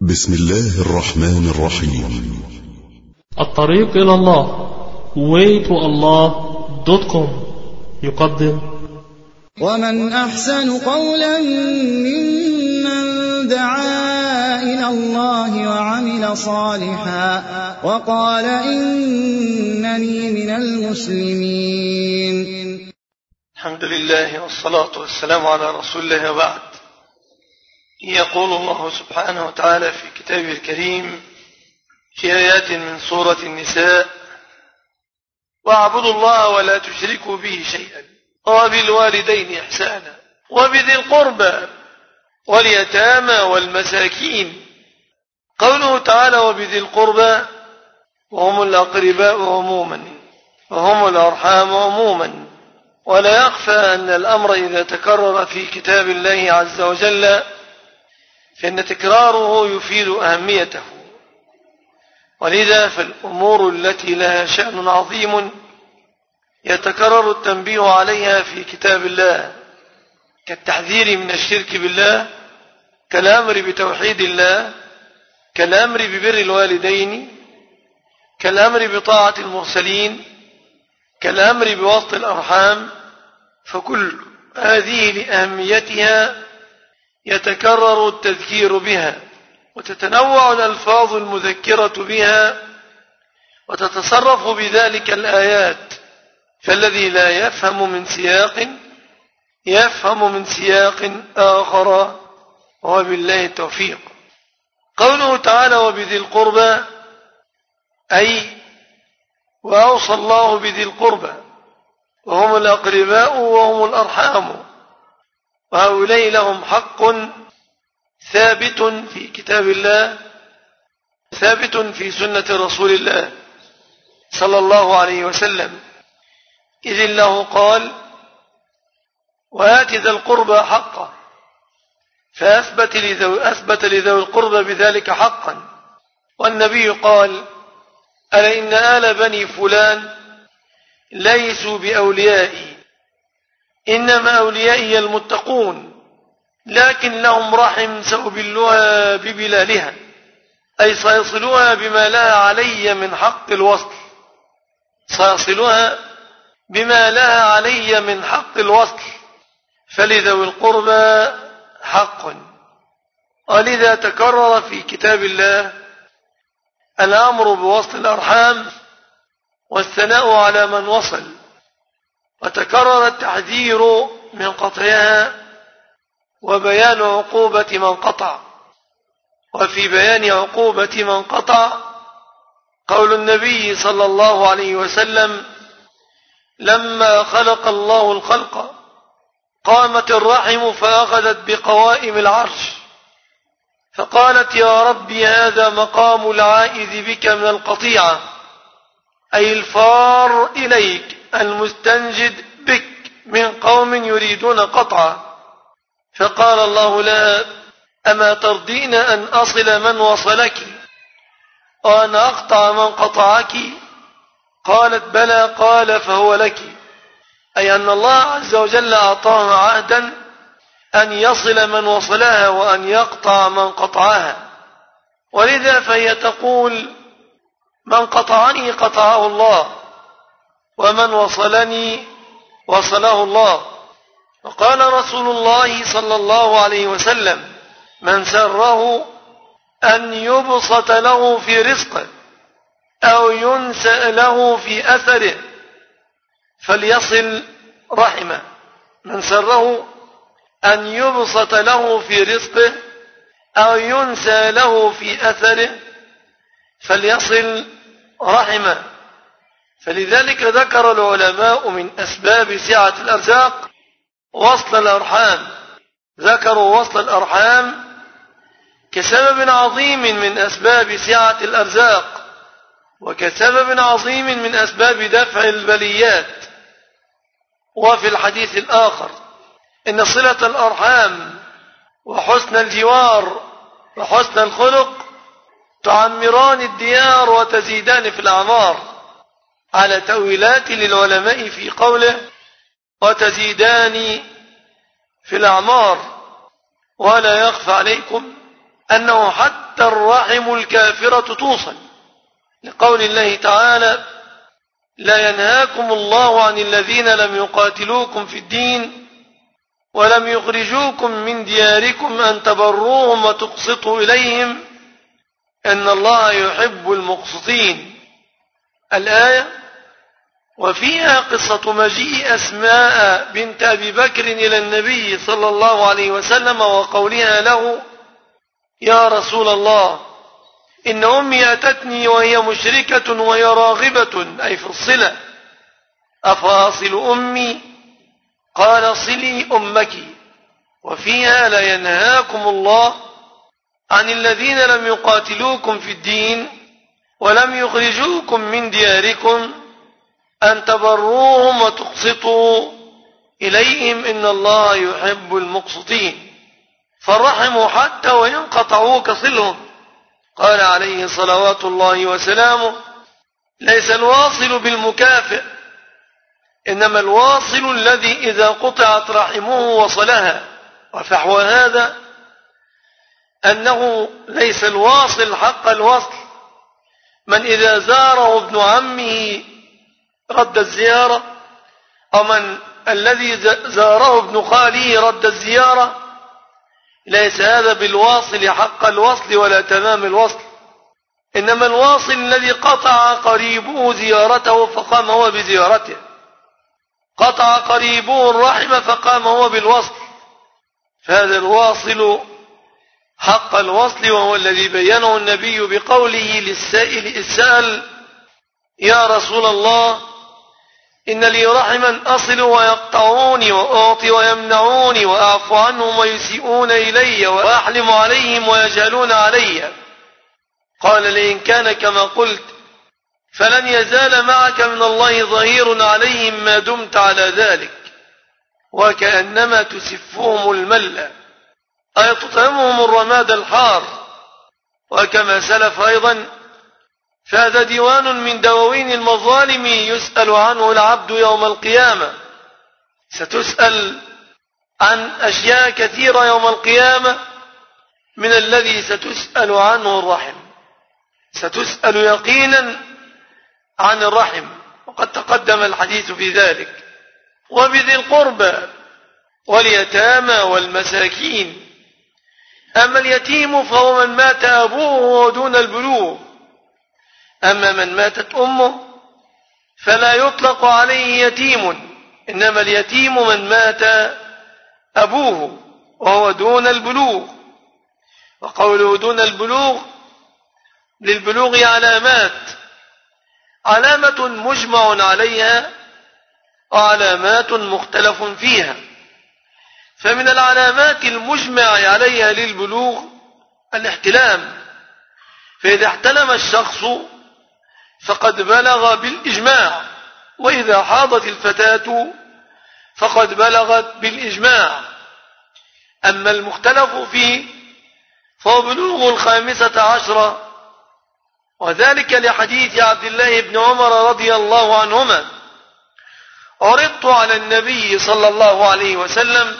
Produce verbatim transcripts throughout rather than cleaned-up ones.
بسم الله الرحمن الرحيم. الطريق إلى الله way to allah dot com يقدم ومن أحسن قولا ممن دعا إلى الله وعمل صالحا وقال إنني من المسلمين. الحمد لله والصلاة والسلام على رسول الله وبعد. يقول الله سبحانه وتعالى في كتابه الكريم في آيات من سورة النساء: واعبدوا الله ولا تشركوا به شيئا وبالوالدين إحسانا وبذي القربى واليتامى والمساكين. قوله تعالى وبذي القربى وهم الأقرباء عموما وهم الأرحام عموما، ولا يخفى أن الأمر إذا تكرر في كتاب الله عز وجل فإن تكراره يفيد أهميته، ولذا فالأمور التي لها شأن عظيم يتكرر التنبيه عليها في كتاب الله، كالتحذير من الشرك بالله، كالأمر بتوحيد الله، كالأمر ببر الوالدين، كالأمر بطاعة المرسلين، كالأمر بوسط الأرحام. فكل هذه لأهميتها يتكرر التذكير بها، وتتنوع الألفاظ المذكرة بها، وتتصرف بذلك الآيات، فالذي لا يفهم من سياق يفهم من سياق آخر، وبالله التوفيق. قوله تعالى وبذي القربى أي وأوصى الله بذي القربى وهم الأقرباء وهم الأرحام، وهؤلاء لهم حق ثابت في كتاب الله، ثابت في سنة رسول الله صلى الله عليه وسلم، إذ الله قال وآت ذا القربى حقه، فأثبت لذوي, أثبت لذوي القربى بذلك حقا. والنبي قال ألا إن آل بني فلان ليسوا بأوليائي، إنما أوليائي المتقون، لكن لهم رحم سأبلها ببلالها، أي سيصلها بما لها علي من حق الوصل، سيصلها بما لها علي من حق الوصل، فلذوي القربى حق. ولذا تكرر في كتاب الله الأمر بوصل الأرحام والثناء على من وصل، وتكرر التحذير من قطعها وبيان عقوبة من قطع. وفي بيان عقوبة من قطع قول النبي صلى الله عليه وسلم لما خلق الله الخلق قامت الرحم فأخذت بقوائم العرش فقالت يا ربي هذا مقام العائذ بك من القطيعة، أي الفار إليك المستنجد بك من قوم يريدون قطعه. فقال الله لها أما ترضين أن أصل من وصلك وأن أقطع من قطعك؟ قالت بلى. قال فهو لك، أي أن الله عز وجل أعطاها عهدا أن يصل من وصلها وأن يقطع من قطعها. ولذا فهي تقول من قطعني قطعه الله، ومن وصلني وصله الله. وقال رسول الله صلى الله عليه وسلم من سره أن يبسط له في رزقه أو ينسأ له في أثره فليصل رحمه. من سره أن يبسط له في رزقه أو ينسى له في أثره فليصل رحمه. فلذلك ذكر العلماء من أسباب سعة الأرزاق وصل الأرحام، ذكروا وصل الأرحام كسبب عظيم من أسباب سعة الأرزاق، وكسبب عظيم من أسباب دفع البليات. وفي الحديث الآخر إن صلة الأرحام وحسن الجوار وحسن الخلق تعمران الديار وتزيدان في الأعمار، على تأويلات للعلماء في قوله وتزيدان في الأعمار. ولا يخفى عليكم أنه حتى حتى الرحم الكافرة توصل، لقول الله تعالى: لا ينهاكم الله عن الذين لم يقاتلوكم في الدين ولم يخرجوكم من دياركم أن تبروهم وتقسطوا إليهم إن الله يحب المقسطين. الآية وفيها قصة مجيء أسماء بنت أبي بكر إلى النبي صلى الله عليه وسلم وقولها له: يا رسول الله، إن أمي أتتني وهي مشركة وهي راغبة أي في الصلة، أفاصل أمي؟ قال: صلي أمك. وفيها: لا ينهاكم الله عن الذين لم يقاتلوكم في الدين ولم يخرجوكم من دياركم أن تبروهم وتقسطوا إليهم إن الله يحب المقسطين. فالرحم حتى وإن قطعوك صلهم. قال عليه صلوات الله وسلامه: ليس الواصل بالمكافئ، إنما الواصل الذي إذا قطعت رحمه وصلها. وفحوى هذا أنه ليس الواصل حق الوصل من إذا زاره ابن عمه رد الزيارة، أو من الذي زاره ابن خاله رد الزيارة. ليس هذا بالواصل حق الوصل ولا تمام الوصل، إنما الواصل الذي قطع قريبه زيارته فقام هو بزيارته، قطع قريبه الرحم فقام هو بالوصل، فهذا الواصل حق الوصل، وهو الذي بينه النبي بقوله للسائل السائل: يا رسول الله، إن لي رحما أصل ويقطعوني وأعطي ويمنعوني وأعفو عنهم ويسيئون إلي وأحلم عليهم ويجهلون علي. قال: لئن كان كما قلت فلن يزال معك من الله ظهير عليهم ما دمت على ذلك، وكأنما تسفهم المل، أي تطعمهم الرماد الحار. وكما سلف أيضا، فهذا ديوان من دواوين المظالم يسأل عنه العبد يوم القيامة. ستسأل عن أشياء كثيرة يوم القيامة، من الذي ستسأل عنه الرحم. ستسأل يقينا عن الرحم، وقد تقدم الحديث في ذلك. وبذي القربى واليتامى والمساكين. أما اليتيم فهو من مات أبوه دون البلوغ، أما من ماتت أمه فلا يطلق عليه يتيم، إنما اليتيم من مات أبوه وهو دون البلوغ. وقوله دون البلوغ، للبلوغ علامات: علامة مجمع عليها وعلامات مختلف فيها. فمن العلامات المجمع عليها للبلوغ الاحتلام، فإذا احتلم الشخص فقد بلغ بالإجماع، وإذا حاضت الفتاة فقد بلغت بالإجماع. أما المختلف فيه فهو بلوغ الخامسة عشرة، وذلك لحديث عبد الله بن عمر رضي الله عنهما: عرضت على النبي صلى الله عليه وسلم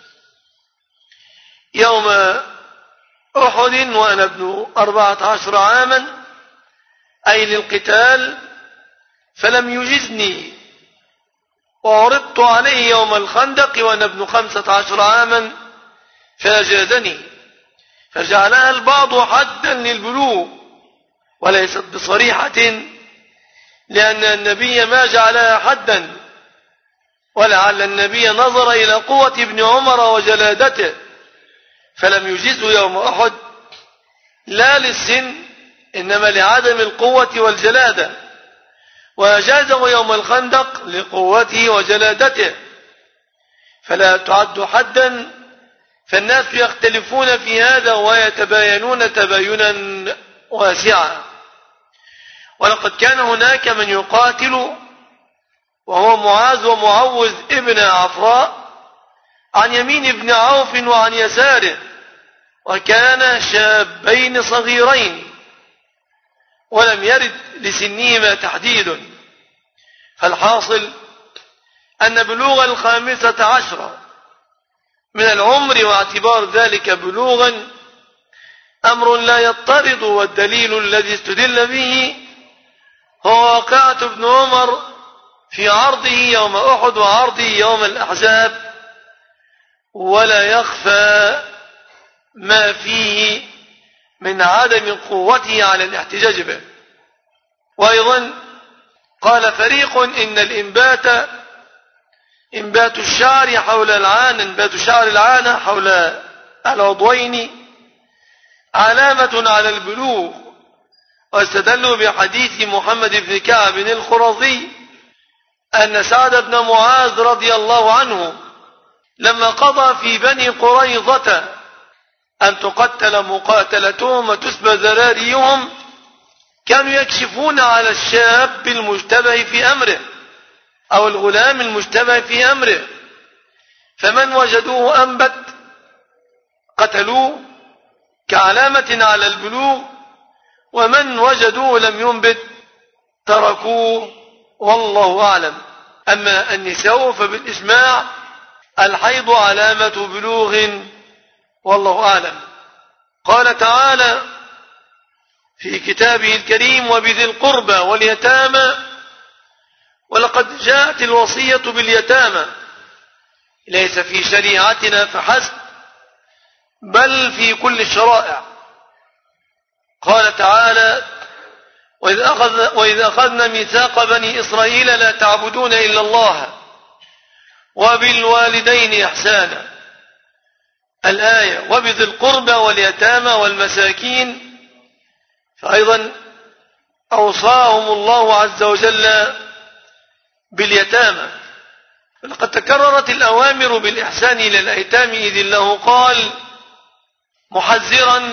يوم أحد وأنا ابن أربعة عشر عاما، أي للقتال، فلم يجزني، وعرضت عليه يوم الخندق وأنا ابن خمسة عشر عاما فأجازني، فجعلها البعض حدا للبلوغ وليست بصريحة، لأن النبي ما جعلها حدا، ولعل النبي نظر إلى قوة ابن عمر وجلادته فلم يجزه يوم أحد، لا للسن إنما لعدم القوة والجلادة، وأجازه يوم الخندق لقوته وجلادته، فلا تعد حدا. فالناس يختلفون في هذا ويتباينون تباينا واسعا. ولقد كان هناك من يقاتل وهو معاذ ومعوذ ابن عفراء عن يمين ابن عوف وعن يساره، وكان شابين صغيرين ولم يرد لسنهما تحديد. فالحاصل أن بلوغ الخامسة عشرة من العمر واعتبار ذلك بلوغا أمر لا يضطرد، والدليل الذي استدل به هو واقعة ابن عمر في عرضه يوم أحد وعرضه يوم الأحزاب، ولا يخفى ما فيه من عدم قوته على الاحتجاج به. وأيضا قال فريق إن الإنبات إنبات الشعر حول العانة إنبات شعر العانة حول العضوين علامة على البلوغ، واستدلوا بحديث محمد بن كعب الخرظي أن سعد بن معاذ رضي الله عنه لما قضى في بني قريظة أن تقتل مقاتلتهم وتسبى ذراريهم كانوا يكشفون على الشاب المشتبه في أمره أو الغلام المشتبه في أمره، فمن وجدوه أنبت قتلوه كعلامة على البلوغ، ومن وجدوه لم ينبت تركوه، والله أعلم. أما النساء فبالإجماع الحيض علامة بلوغ، والله أعلم. قال تعالى في كتابه الكريم وبذي القربى واليتامى، ولقد جاءت الوصية باليتامى ليس في شريعتنا فحسب بل في كل الشرائع. قال تعالى وإذ, أخذ وإذ أخذنا ميثاق بني إسرائيل لا تعبدون إلا الله وبالوالدين إحسانا، الآية وبذي القربى واليتامى والمساكين، فأيضا أوصاهم الله عز وجل باليتامى. لقد تكررت الأوامر بالإحسان إلى الأيتام، إذ الله قال محذرا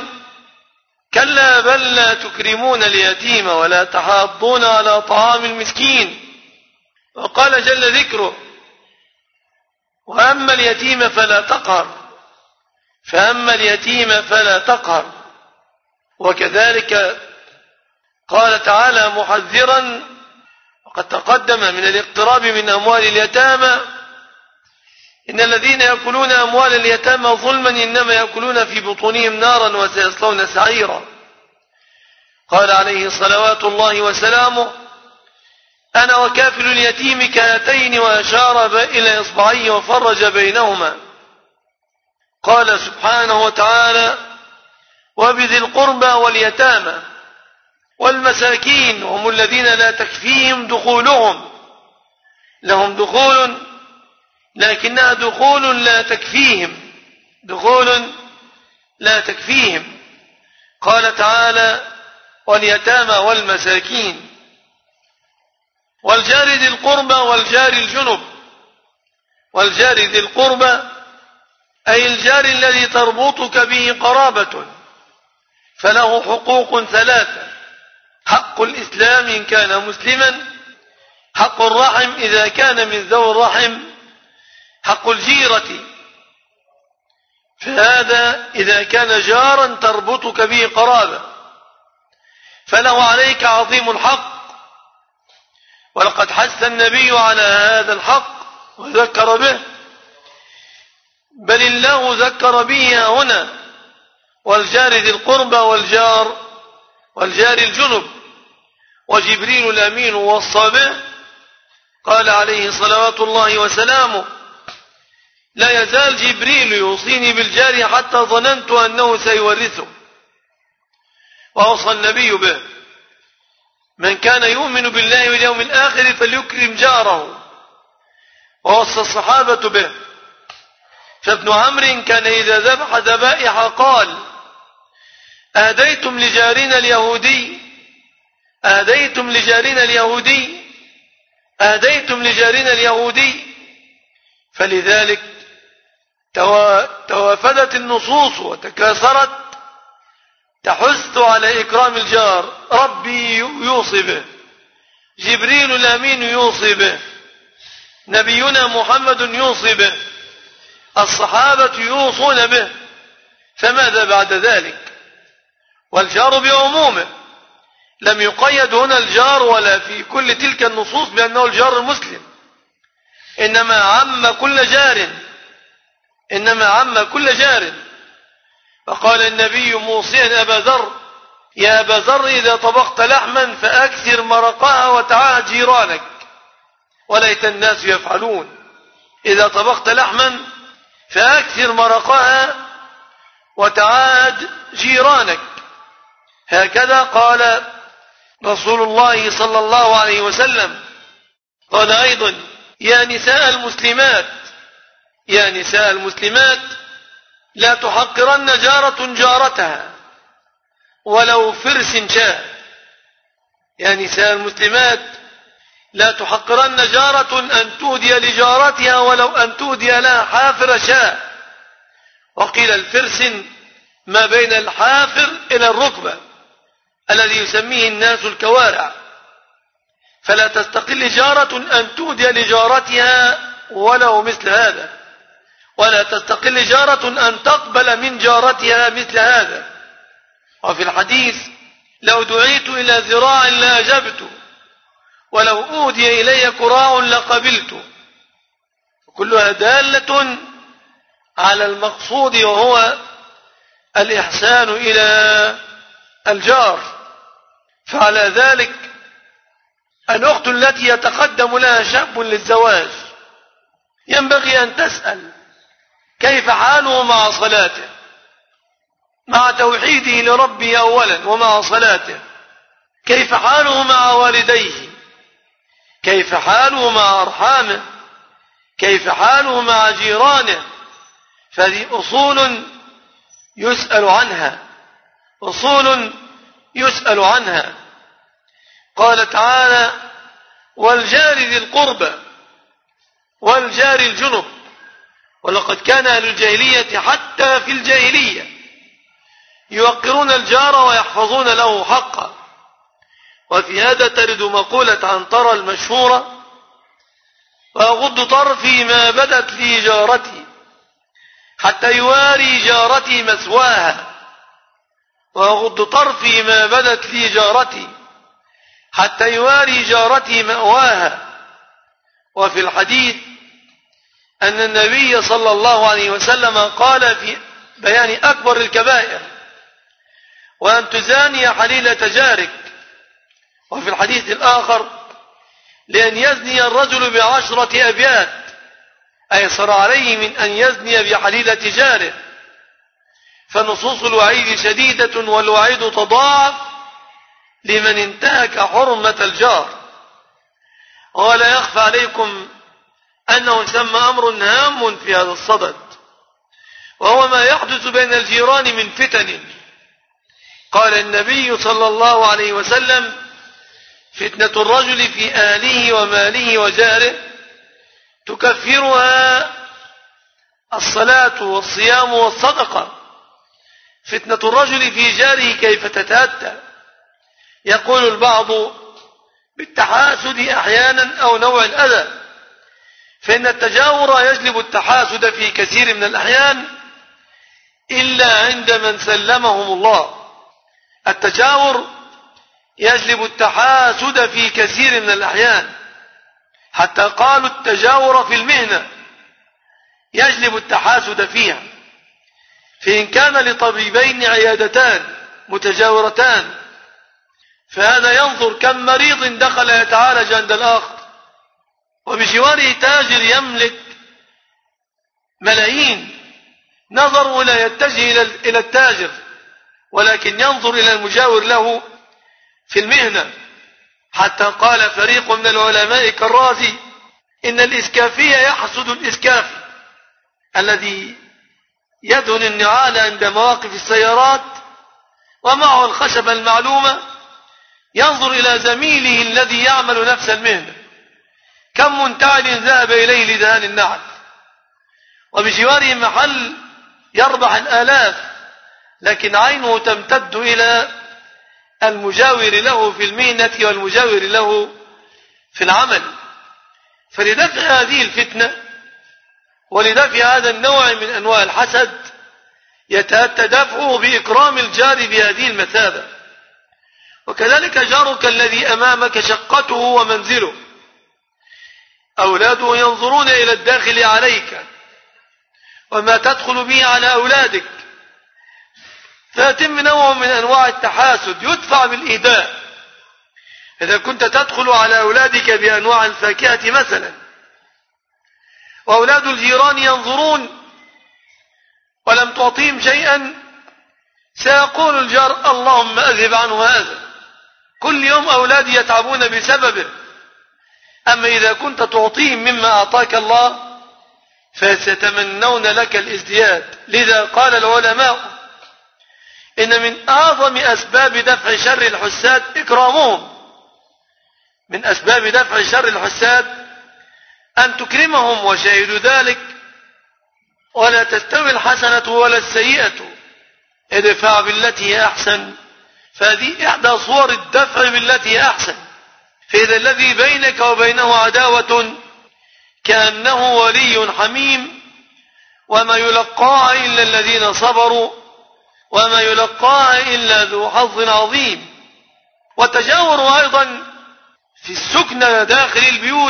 كلا بل لا تكرمون اليتيم ولا تحاضون على طعام المسكين، وقال جل ذكره وأما اليتيم فلا تقهر فأما اليتيم فلا تقهر. وكذلك قال تعالى محذرا وقد تقدم من الاقتراب من أموال اليتامى إن الذين يأكلون أموال اليتامى ظلما إنما يأكلون في بطونهم نارا وسيصلون سعيرا. قال عليه صلوات الله وسلامه أنا وكافل اليتيم كهاتين، وأشار إلى إصبعيه وفرج بينهما. قال سبحانه وتعالى وبذي القربى واليتامى والمساكين هم الذين لا تكفيهم دخولهم، لهم دخول لكنها دخول لا تكفيهم دخول لا تكفيهم. قال تعالى واليتامى والمساكين والجار ذي القربى والجار الجنب. والجار ذي القربى أي الجار الذي تربطك به قرابة، فله حقوق ثلاثة: حق الإسلام إن كان مسلما، حق الرحم إذا كان من ذوي الرحم، حق الجيرة، فهذا إذا كان جارا تربطك به قرابة فله عليك عظيم الحق. ولقد حث النبي على هذا الحق وذكر به، بل الله ذكر به هنا والجار ذي القربى والجار والجار الجنب. وجبريل الأمين وصى به، قال عليه صلوات الله وسلامه لا يزال جبريل يوصيني بالجار حتى ظننت أنه سيورثه. وأوصى النبي به من كان يؤمن بالله واليوم الآخر فليكرم جاره، ووصى الصحابة به. فابن عمرو كان إذا ذبح ذبائح قال أهديتم لجارنا اليهودي أهديتم لجارنا اليهودي أهديتم لجارنا اليهودي. فلذلك توافدت النصوص وتكاثرت تحث على إكرام الجار. ربي يوصي به، جبريل الأمين يوصي به، نبينا محمد يوصي به، الصحابة يوصون به، فماذا بعد ذلك؟ والجار بعمومه، لم يقيد هنا الجار ولا في كل تلك النصوص بأنه الجار المسلم، إنما عم كل جار إنما عم كل جار. فقال النبي موصيا أبا ذر: يا أبا ذر، إذا طبخت لحما فأكثر مرقها وتعاهد جيرانك. وليت الناس يفعلون. إذا طبخت لحما فأكثر مرقها وتعاهد جيرانك. هكذا قال رسول الله صلى الله عليه وسلم. قال أيضا: يا نساء المسلمات يا نساء المسلمات لا تحقرن جارة جارتها ولو فرس شاة. يا نساء المسلمات لا تحقرن جارة أن تهدي لجارتها ولو أن تهدي لها حافر شاة. وقيل الفرس ما بين الحافر إلى الركبة الذي يسميه الناس الكوارع. فلا تستقل جارة أن تهدي لجارتها ولو مثل هذا، ولا تستقل جارة أن تقبل من جارتها مثل هذا. وفي الحديث: لو دعيت إلى ذراع لأجبت، ولو أهدي إلي كراع لقبلت. كلها دالة على المقصود، وهو الإحسان إلى الجار. فعلى ذلك الأخت التي يتقدم لها شاب للزواج ينبغي أن تسأل كيف حاله مع صلاته، مع توحيده لربه أولا، ومع صلاته. كيف حاله مع والديه، كيف حاله مع أرحامه، كيف حاله مع جيرانه. فهذه أصول يسأل عنها، أصول يسأل عنها. قال تعالى: والجار ذي القربى والجار الجنب. ولقد كان أهل الجاهلية حتى في الجاهلية يوقرون الجار ويحفظون له حقا. وفي هذا ترد مقولة عنترة المشهورة: وأغض طرفي ما بدت لي جارتي حتى يواري جارتي مثواها. وأغض طرفي ما بدت لي جارتي حتى يواري جارتي مأواها. وفي الحديث أن النبي صلى الله عليه وسلم قال في بيان أكبر الكبائر: وأن تزاني حليلة جارك. وفي الحديث الآخر: لأن يزني الرجل بعشرة أبيات، أيسر عليه من أن يزني بحليلة جاره. فنصوص الوعيد شديدة، والوعيد تضاعف لمن انتهك حرمة الجار. ولا يخفى عليكم أنه سمى أمر هام في هذا الصدد، وهو ما يحدث بين الجيران من فتن. قال النبي صلى الله عليه وسلم: فتنة الرجل في أهله وماله وجاره تكفرها الصلاة والصيام والصدقة. فتنة الرجل في جاره كيف تتأتى؟ يقول البعض بالتحاسد أحيانا أو نوع الأذى، فإن التجاور يجلب التحاسد في كثير من الأحيان إلا عند من سلمهم الله. التجاور يجلب التحاسد في كثير من الأحيان، حتى قالوا التجاور في المهنة يجلب التحاسد فيها. فإن كان لطبيبين عيادتان متجاورتان، فهذا ينظر كم مريض دخل يتعالج عند الآخر، وبجواره تاجر يملك ملايين، نظر ولا يتجه إلى التاجر، ولكن ينظر إلى المجاور له في المهنة. حتى قال فريق من العلماء كالرازي: إن الإسكافي يحسد الإسكافي الذي يدهن النعال عند مواقف السيارات ومعه الخشبة المعلومة، ينظر إلى زميله الذي يعمل نفس المهنة، كم منتعل ذهب إليه لدهان النعل، وبجواره محل يربح الآلاف، لكن عينه تمتد إلى المجاور له في المهنة والمجاور له في العمل. فلدفع هذه الفتنة ولدفع هذا النوع من أنواع الحسد يتأتى دفعه بإكرام الجار بهذه المثابة. وكذلك جارك الذي أمامك شقته ومنزله، أولاده ينظرون إلى الداخل عليك وما تدخل به على أولادك، فيتم نوع من أنواع التحاسد يدفع بالإهداء. إذا كنت تدخل على أولادك بأنواع الفاكهة مثلا، وأولاد الجيران ينظرون ولم تعطيهم شيئا، سيقول الجار اللهم أذهب عنه هذا. كل يوم أولادي يتعبون بسببه. أما إذا كنت تعطيهم مما أعطاك الله فسيتمنون لك الازدياد. لذا قال العلماء إن من أعظم أسباب دفع شر الحساد إكرامهم. من أسباب دفع شر الحساد أن تكرمهم، وشاهدوا ذلك ولا تستوي الحسنة ولا السيئة ادفع بالتي هي أحسن. فهذه إحدى صور الدفع بالتي هي أحسن. فإذا الذي بينك وبينه عداوة كأنه ولي حميم، وما يلقاها إلا الذين صبروا وما يلقاها إلا ذو حظ عظيم. وتجاور أيضا في السكن داخل البيوت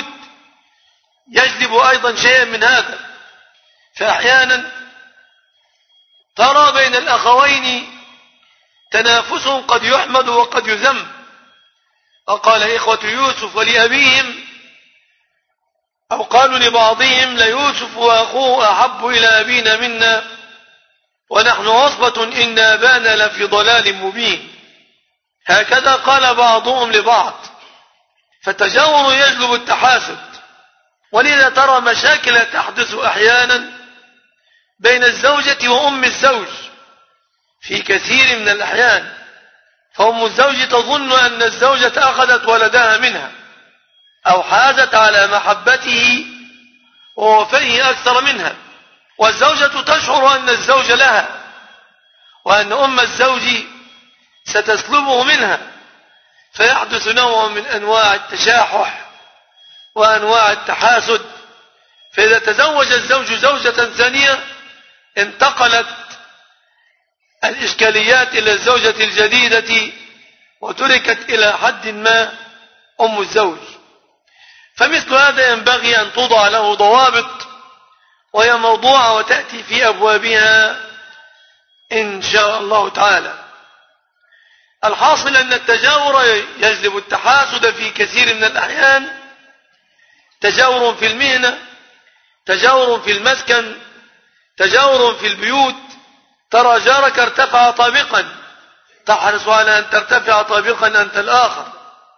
يجلب أيضا شيئا من هذا. فأحيانا ترى بين الأخوين تنافس قد يحمد وقد يذم. وقال إخوة يوسف ولأبيهم، أو قالوا لبعضهم ليوسف وأخوه أحب إلى أبينا منا ونحن عصبة إن أبانا لفي ضلال مبين. هكذا قال بعضهم لبعض. فالتجاور يجلب التحاسد. ولذا ترى مشاكل تحدث أحيانا بين الزوجة وأم الزوج في كثير من الأحيان. فأم الزوج تظن أن الزوجة أخذت ولدها منها أو حازت على محبته ووفيه أكثر منها، والزوجة تشعر أن الزوج لها وأن أم الزوج ستسلبه منها، فيحدث نوع من أنواع التشاحح وأنواع التحاسد. فإذا تزوج الزوج زوجة ثانية انتقلت الإشكاليات إلى الزوجة الجديدة وتركت إلى حد ما أم الزوج. فمثل هذا ينبغي أن توضع له ضوابط، وهي موضوعة وتأتي في أبوابها إن شاء الله تعالى. الحاصل أن التجاور يجلب التحاسد في كثير من الأحيان. تجاور في المهنة، تجاور في المسكن، تجاور في البيوت. ترى جارك ارتفع طابقا تحرص على أن ترتفع طابقا أنت الآخر،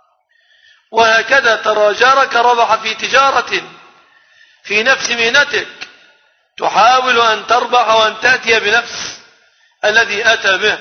وهكذا ترى جارك ربح في تجارة في نفس مهنتك تحاول أن تربح وأن تأتي بنفس الذي أتى به.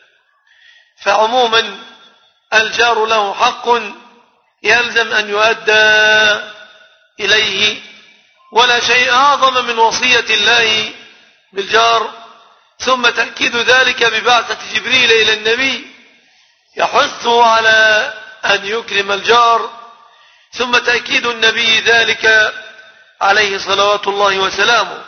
فعموما الجار له حق يلزم أن يؤدى إليه، ولا شيء أعظم من وصية الله بالجار. ثم تأكيد ذلك ببعثة جبريل إلى النبي يحثه على أن يكرم الجار، ثم تأكيد النبي ذلك عليه صلوات الله وسلامه.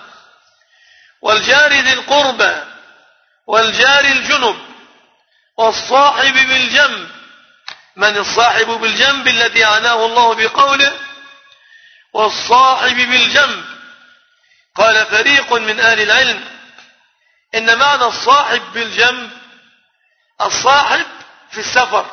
والجار ذي القربى والجار الجنب والصاحب بالجنب. من الصاحب بالجنب الذي عناه الله بقوله والصاحب بالجنب؟ قال فريق من أهل العلم إن معنى الصاحب بالجنب الصاحب في السفر،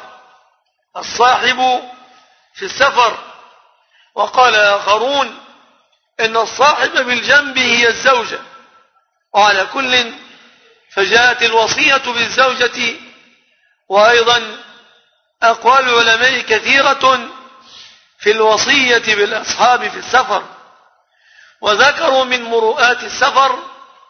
الصاحب في السفر. وقال آخرون إن الصاحب بالجنب هي الزوجة. وعلى كل فجاءت الوصية بالزوجة. وأيضا أقوال العلماء كثيرة في الوصية بالأصحاب في السفر. وذكروا من مروءات السفر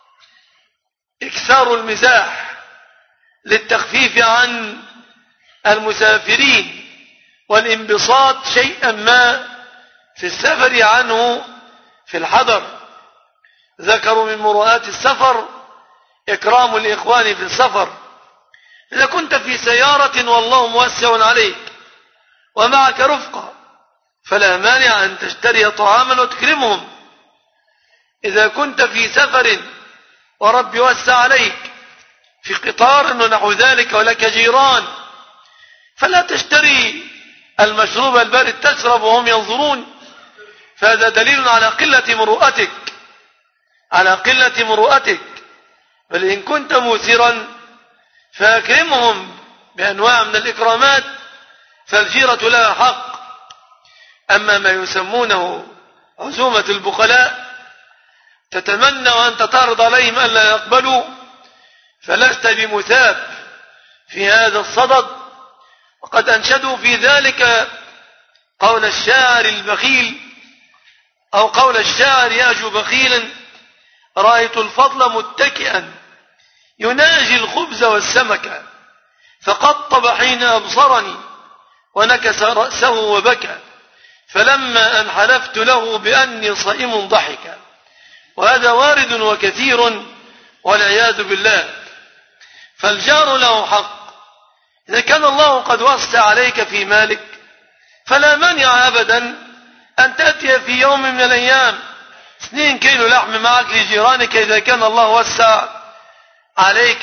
إكثار المزاح للتخفيف عن المسافرين والانبساط شيئا ما في السفر عنه في الحضر. ذكروا من مروءات السفر إكرام الإخوان في السفر. إذا كنت في سيارة والله موسع عليك ومعك رفقة فلا مانع أن تشتري طعاما وتكرمهم. إذا كنت في سفر ورب يوسع عليك في قطار ونحو ذلك ولك جيران فلا تشتري المشروب البارد تشرب وهم ينظرون، فهذا دليل على قلة مروءتك على قلة مروءتك. بل إن كنت موسرا فأكرمهم بأنواع من الإكرامات، فالجيرة لها حق. أما ما يسمونه عزومة البخلاء تتمنى وأنت تعرض عليهم ألا يقبلوا، فلست بمثاب في هذا الصدد. وقد أنشدوا في ذلك قول الشاعر البخيل، أو قول الشاعر يأجو بخيلا: رأيت الفضل متكئا يناجي الخبز والسمك، فقطب حين أبصرني ونكس رأسه وبكى، فلما أن حلفت له بأني صائم ضحك. وهذا وارد وكثير والعياذ بالله. فالجار له حق. إذا كان الله قد وسع عليك في مالك فلا مانع أبدا أن تأتي في يوم من الأيام اثنين كيلو لحم معك لجيرانك، إذا كان الله وسع عليك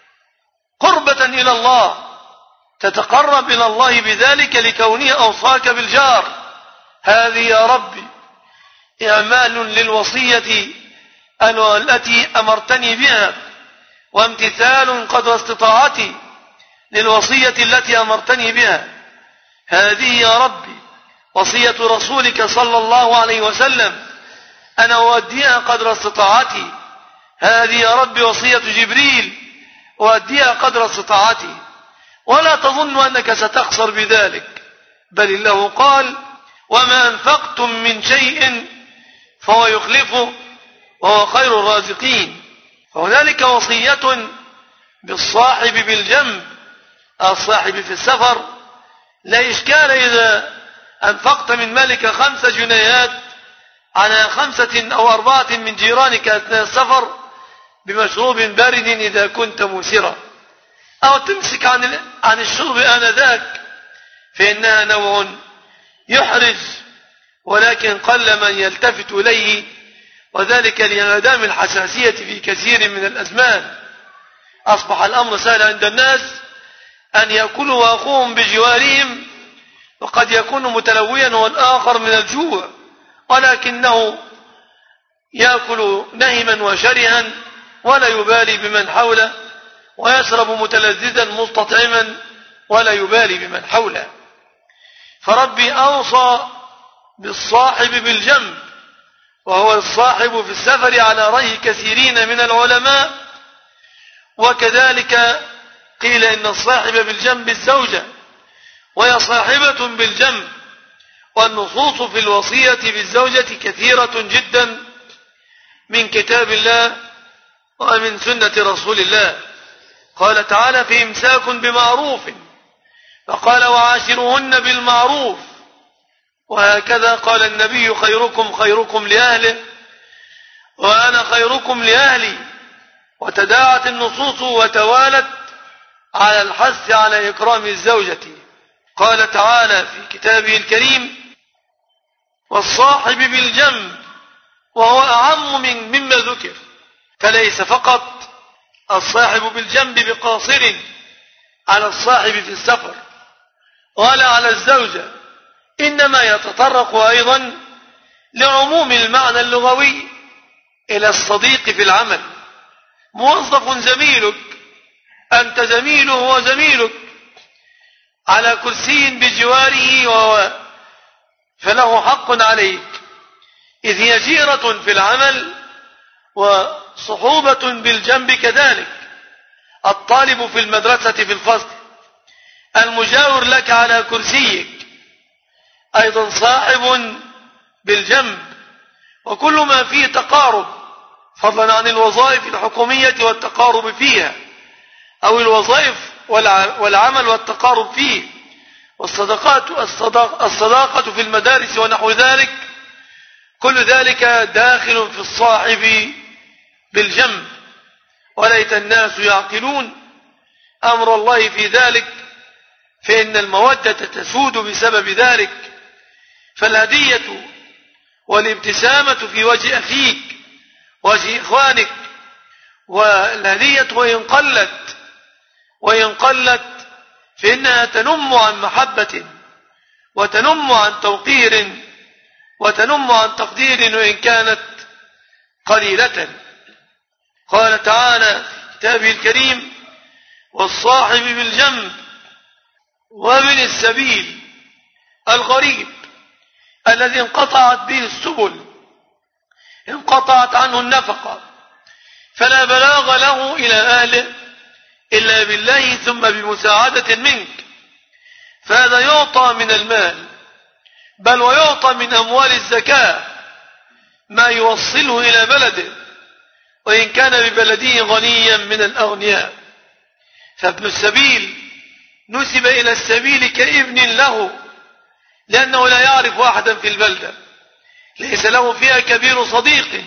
قربة إلى الله، تتقرب إلى الله بذلك لكونه أوصاك بالجار. هذه يا ربي إعمال للوصية التي أمرتني بها، وامتثال قدر استطاعتي للوصية التي أمرتني بها. هذه يا ربي وصية رسولك صلى الله عليه وسلم، أنا أؤديها قدر استطاعتي. هذه يا ربي وصية جبريل، أؤديها قدر استطاعتي. ولا تظن أنك ستخسر بذلك، بل الله قال: وما أنفقتم من شيء فهو يخلفه وهو خير الرازقين. فهنالك وصية بالصاحب بالجنب، الصاحب في السفر. لا إشكال إذا أنفقت من مالك خمس جنيهات على خمسة أو أربعة من جيرانك أثناء السفر بمشروب بارد إذا كنت موسرا، أو تمسك عن عن الشرب آنذاك، فإنها نوع يحرج، ولكن قل من يلتفت إليه، وذلك لانعدام الحساسية في كثير من الأزمان. أصبح الأمر سهل عند الناس أن يأكلوا وأخوهم بجوارهم، وقد يكون متلويا والآخر من الجوع، ولكنه يأكل نهما وشرها ولا يبالي بمن حوله، ويشرب متلذذا مستطعما ولا يبالي بمن حوله. فربي أوصى بالصاحب بالجنب، وهو الصاحب في السفر على رأي كثيرين من العلماء. وكذلك قيل إن الصاحب بالجنب الزوجة، وهي صاحبة بالجنب. والنصوص في الوصية بالزوجة كثيرة جدا من كتاب الله ومن سنة رسول الله. قال تعالى: في إمساك بمعروف، فقال: وعاشرهن بالمعروف. وهكذا قال النبي: خيركم خيركم لأهله وأنا خيركم لأهلي. وتداعت النصوص وتوالت على الحث على إكرام الزوجة. قال تعالى في كتابه الكريم: والصاحب بالجنب، وهو أعم من مما ذكر. فليس فقط الصاحب بالجنب بقاصر على الصاحب في السفر ولا على الزوجة، إنما يتطرق أيضا لعموم المعنى اللغوي إلى الصديق في العمل. موظف زميلك، أنت زميله وزميلك على كرسي بجواره، وهو فله حق عليك، إذ هي جيرة في العمل وصحوبة بالجنب كذلك. الطالب في المدرسة في الفصل، المجاور لك على كرسيك، أيضا صاحب بالجنب. وكل ما فيه تقارب، فضلا عن الوظائف الحكومية والتقارب فيها، أو الوظائف والعمل والتقارب فيه، والصداقات الصداقة في المدارس ونحو ذلك، كل ذلك داخل في الصاحب بالجنب. وليت الناس يعقلون أمر الله في ذلك، فإن المودة تسود بسبب ذلك. فالهدية والابتسامة في وجه أخيك وجه إخوانك، والهدية وإن قلت وإن قلت فإنها تنم عن محبة، وتنم عن توقير، وتنم عن تقدير وإن كانت قليلة. قال تعالى في كتابه الكريم: والصاحب بالجنب وابن السبيل الغريب الذي انقطعت به السبل، انقطعت عنه النفقة، فلا بلاغ له إلى أهله إلا بالله ثم بمساعدة منك، فهذا يعطى من المال، بل ويعطى من أموال الزكاة ما يوصله إلى بلده، وإن كان ببلده غنيا من الأغنياء. فابن السبيل نسب إلى السبيل كابن له، لأنه لا يعرف أحدا في البلدة، ليس له فيها كبير صديق،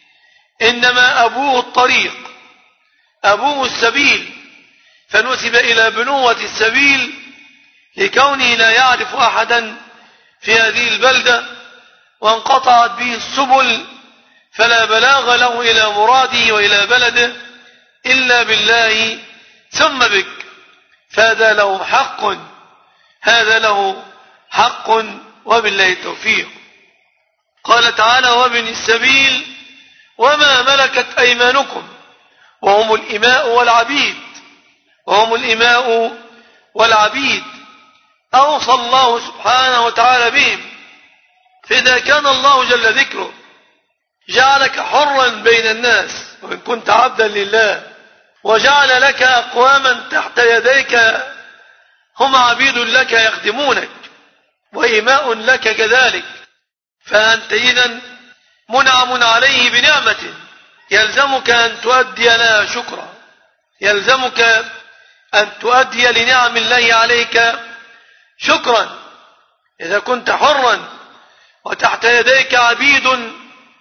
إنما أبوه الطريق، أبوه السبيل، فنسب إلى بنوة السبيل لكونه لا يعرف أحدا في هذه البلدة، وانقطعت به السبل، فلا بلاغ له إلى مراده وإلى بلده إلا بالله ثم بك، فهذا له حق، هذا له حق، وبالله التوفيق. قال تعالى: وابن السبيل وما ملكت أيمانكم، وهم الإماء والعبيد، وهم الإماء والعبيد أوصى الله سبحانه وتعالى بهم. فإذا كان الله جل ذكره جعلك حرا بين الناس، وإن كنت عبدا لله، وجعل لك أقواما تحت يديك هم عبيد لك يخدمونك وإماء لك كذلك، فأنت إذن منعم عليه بنعمة، يلزمك أن تؤدي لها شكرا، يلزمك أن تؤدي لنعم الله عليك شكرا. إذا كنت حرا وتحت يديك عبيد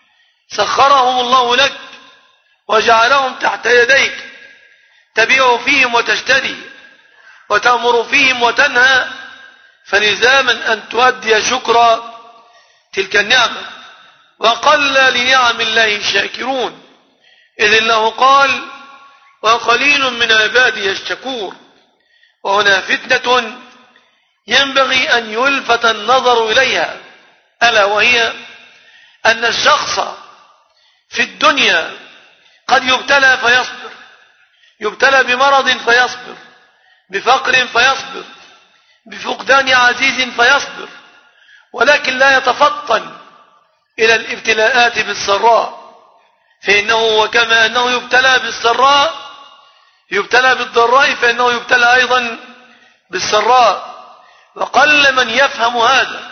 سخرهم الله لك وجعلهم تحت يديك، تبيع فيهم وتشتري وتأمر فيهم وتنهى، فلزاما أن تؤدي شكر تلك النعمة. وقل لنعم الله الشاكرون، إذ الله قال: وقليل من عبادي الشكور. وهنا فتنة ينبغي أن يلفت النظر إليها، ألا وهي أن الشخص في الدنيا قد يبتلى فيصبر، يبتلى بمرض فيصبر، بفقر فيصبر، بفقدان عزيز فيصبر، ولكن لا يتفطن إلى الابتلاءات بالسراء، فإنه وكما أنه يبتلى بالسراء يبتلى بالضراء، فإنه يبتلى أيضا بالسراء. وقل من يفهم هذا،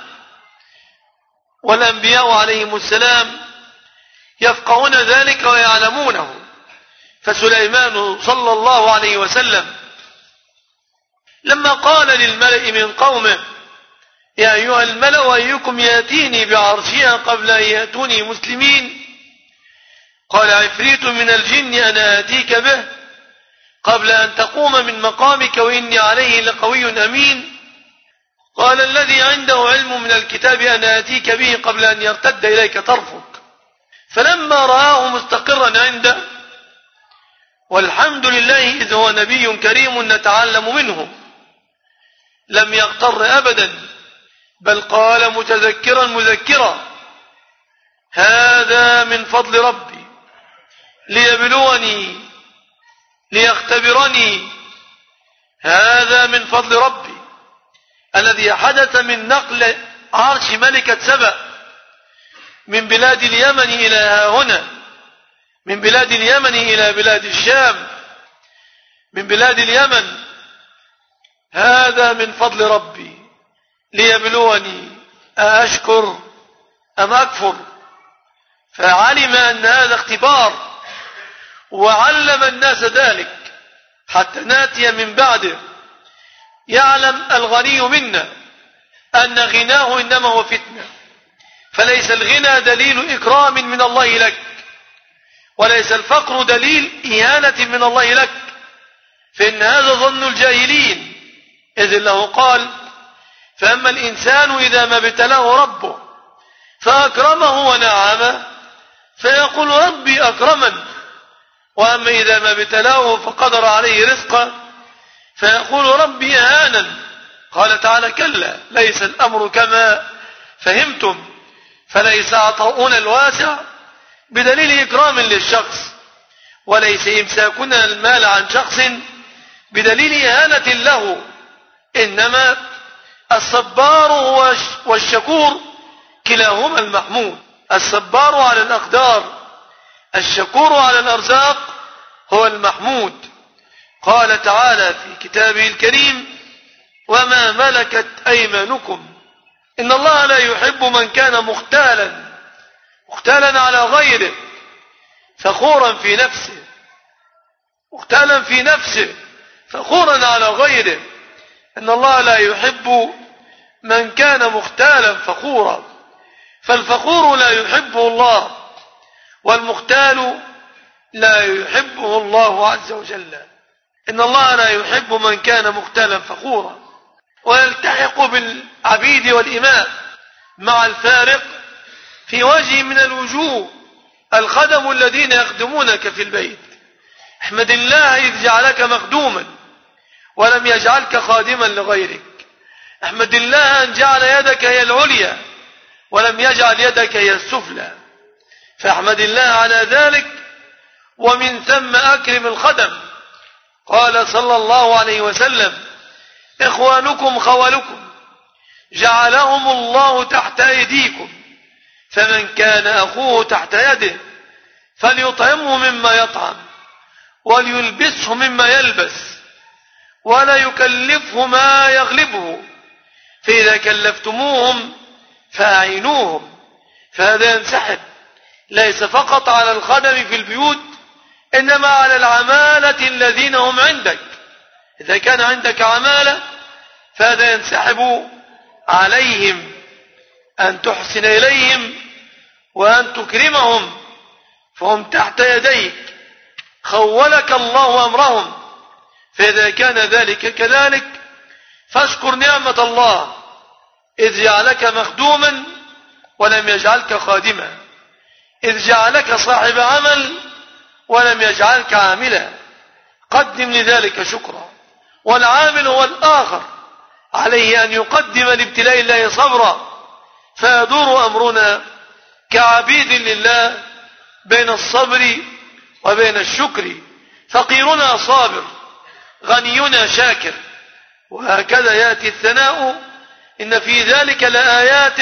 والأنبياء عليهم السلام يفقهون ذلك ويعلمونه. فسليمان صلى الله عليه وسلم لما قال للملأ من قومه: يا أيها الملأ أيكم يأتيني بعرشها قبل أن يأتوني مسلمين؟ قال: عفريت من الجن أنا آتيك به قبل أن تقوم من مقامك وإني عليه لقوي أمين. قال: الذي عنده علم من الكتاب أنا آتيك به قبل أن يرتد إليك طرفك. فلما رآه مستقرا عنده، والحمد لله إذ هو نبي كريم نتعلم منه، لم يغتر أبدا، بل قال متذكرا مذكرا: هذا من فضل ربي ليبلوني ليختبرني، هذا من فضل ربي. الذي حدث من نقل عرش ملكة سبأ من بلاد اليمن إلى هنا، من بلاد اليمن إلى بلاد الشام، من بلاد اليمن، هذا من فضل ربي ليبلوني أشكر أم أكفر. فعلم أن هذا اختبار، وعلم الناس ذلك حتى ناتي من بعده. يعلم الغني منا أن غناه إنما هو فتنة، فليس الغنى دليل إكرام من الله لك، وليس الفقر دليل إهانة من الله لك، فإن هذا ظن الجاهلين. إذ الله قال: فأما الإنسان إذا ما ابتلاه ربه فأكرمه ونعمه فيقول ربي أكرمن، وأما إذا ما ابتلاه فقدر عليه رزقه فيقول ربي أهانن. قال تعالى: كلا ليس الأمر كما فهمتم، فليس عطاؤنا الواسع بدليل إكرام للشخص، وليس إمساكنا المال عن شخص بدليل إهانة له، إنما الصبار والشكور كلاهما المحمود. الصبار على الأقدار، الشكور على الأرزاق هو المحمود. قال تعالى في كتابه الكريم: وما ملكت أيمانكم إن الله لا يحب من كان مختالا مختالا على غيره فخورا في نفسه مختالا في نفسه فخورا على غيره. إن الله لا يحب من كان مختالا فخورا، فالفخور لا يحبه الله، والمختال لا يحبه الله عز وجل. إن الله لا يحب من كان مختالا فخورا. ويلتحق بالعبيد والإماء مع الفارق في وجه من الوجوه الخدم الذين يخدمونك في البيت. احمد الله إذ جعلك مخدوما ولم يجعلك خادما لغيرك. احمد الله أن جعل يدك هي العليا ولم يجعل يدك هي السفلى، فاحمد الله على ذلك، ومن ثم أكرم الخدم. قال صلى الله عليه وسلم: إخوانكم خولكم جعلهم الله تحت أيديكم، فمن كان أخوه تحت يده فليطعمه مما يطعم وليلبسه مما يلبس ولا يكلفه ما يغلبه، فإذا كلفتموهم فأعينوهم. فهذا ينسحب ليس فقط على الخدم في البيوت، إنما على العمالة الذين هم عندك. إذا كان عندك عمالة فهذا ينسحب عليهم أن تحسن إليهم وأن تكرمهم، فهم تحت يديك، خولك الله أمرهم. فإذا كان ذلك كذلك فاشكر نعمة الله إذ جعلك مخدوما ولم يجعلك خادما، إذ جعلك صاحب عمل ولم يجعلك عاملا. قدم لذلك شكرا. والعامل هو الآخر، عليه أن يقدم لابتلاء الله صبرا، فيدور أمرنا كعبيد لله بين الصبر وبين الشكر. فقيرنا صابر، غنينا شاكر، وهكذا يأتي الثناء: إن في ذلك لآيات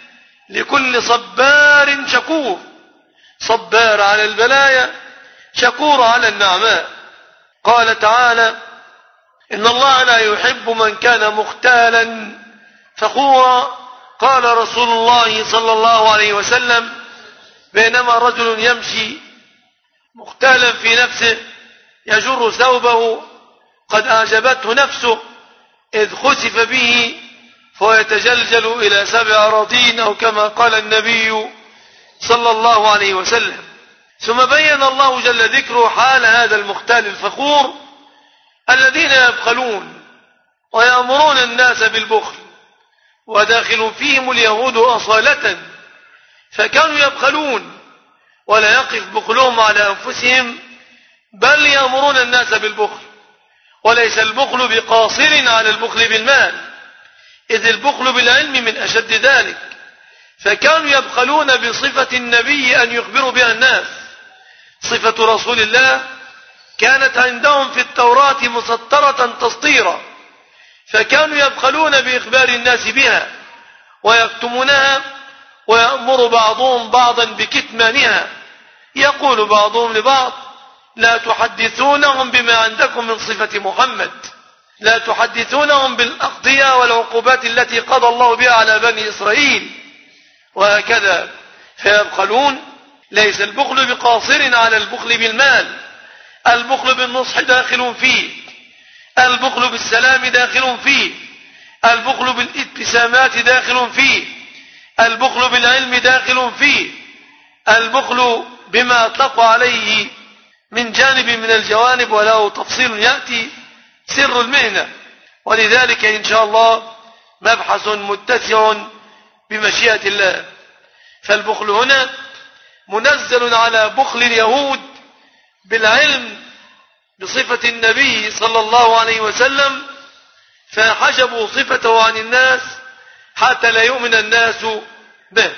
لكل صبار شكور. صبار على البلايا، شكور على النعماء. قال تعالى: إن الله لا يحب من كان مختالا فخورا. قال رسول الله صلى الله عليه وسلم: بينما رجل يمشي مختالا في نفسه يجر ثوبه قد أعجبته نفسه إذ خسف به فهو يتجلجل إلى سبع أراضين، أو كما قال النبي صلى الله عليه وسلم. ثم بين الله جل ذكره حال هذا المختال الفخور الذين يبخلون ويأمرون الناس بالبخل، وداخل فيهم اليهود أصالة، فكانوا يبخلون ولا يقف بخلهم على أنفسهم، بل يأمرون الناس بالبخل. وليس البخل بقاصر على البخل بالمال، إذ البخل بالعلم من أشد ذلك. فكانوا يبخلون بصفة النبي أن يخبروا بها الناس. صفة رسول الله كانت عندهم في التوراة مسطرة تسطيرا، فكانوا يبخلون بإخبار الناس بها ويكتمونها، ويأمر بعضهم بعضا بكتمانها. يقول بعضهم لبعض: لا تحدثونهم بما عندكم من صفة محمد، لا تحدثونهم بالأقضية والعقوبات التي قضى الله بها على بني إسرائيل. وهكذا فيبخلون. ليس البخل بقاصر على البخل بالمال، البخل بالنصح داخل فيه، البخل بالسلام داخل فيه، البخل بالابتسامات داخل فيه، البخل بالعلم داخل فيه، البخل بما أطلق عليه من جانب من الجوانب، وله تفصيل يأتي سر المهنة. ولذلك إن شاء الله مبحث متسع بمشيئة الله. فالبخل هنا منزل على بخل اليهود بالعلم بصفة النبي صلى الله عليه وسلم، فحجبوا صفته عن الناس حتى لا يؤمن الناس به،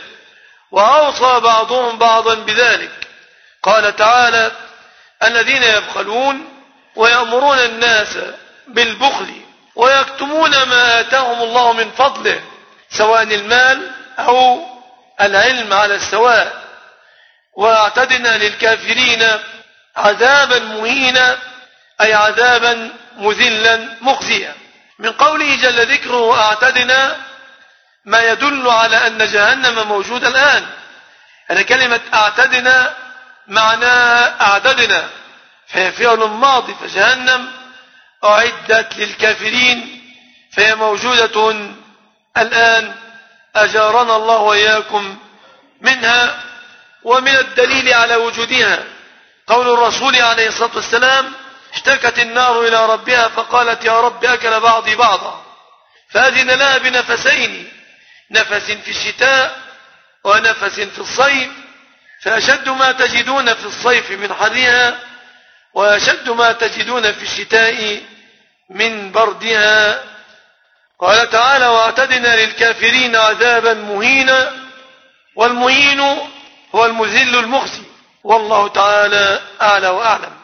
وأوصى بعضهم بعضا بذلك. قال تعالى: الذين يبخلون ويأمرون الناس بالبخل ويكتمون ما آتاهم الله من فضله سواء المال أو العلم على السواء. واعتدنا للكافرين عذابا مهينا أي عذابا مذلا مخزيا. من قوله جل ذكره أعتدنا ما يدل على أن جهنم موجودة الآن. أن كلمة أعتدنا معناها أعددنا، فهي فعل ماضي، فجهنم أعدت للكافرين فهي موجودة الآن، أجارنا الله وإياكم منها. ومن الدليل على وجودها قول الرسول عليه الصلاة والسلام: اشتكت النار إلى ربها فقالت يا رب أكل بعضي بعضا، فأذن لها بنفسين، نفس في الشتاء ونفس في الصيف، فأشد ما تجدون في الصيف من حرها وأشد ما تجدون في الشتاء من بردها. قال تعالى: واعتدنا للكافرين عذابا مهينا، والمهين هو المذل المخزي، والله تعالى أعلى وأعلم.